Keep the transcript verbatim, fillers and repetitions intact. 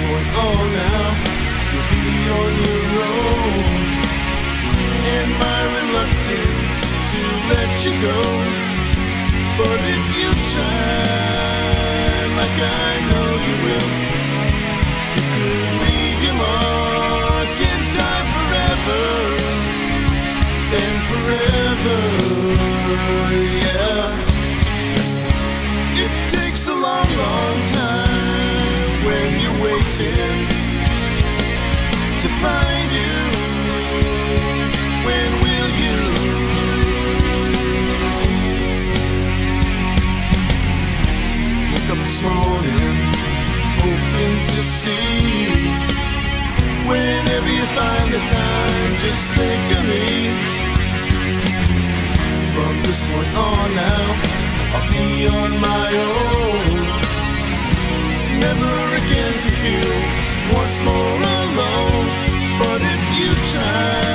point on now, you'll be on your own. And my reluctance to let you go, but if you try like I know you will, you could leave your mark in time forever and forever, yeah. It takes a long, long time when you're waiting to find you. When will you? Woke up this morning, hoping to see. Whenever you find the time, just think of me. From this point on now, I'll be on my own. Never again to feel once more alone. But if you try